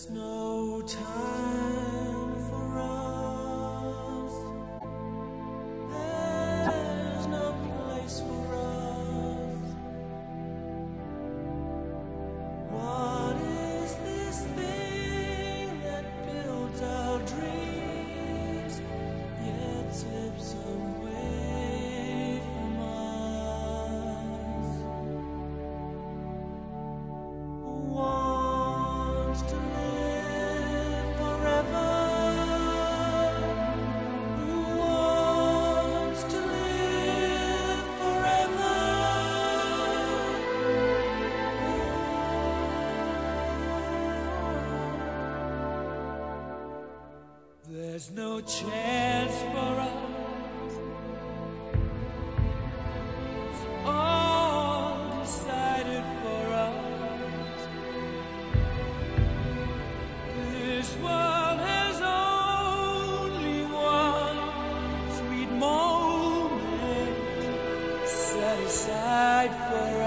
no time for us. There's no place for us. What is this thing that builds our dreams yet slips away from us? Wants to live forever. Who wants to live forever? There's no chance for us. It's all decided for us. This world has only one sweet moment set aside for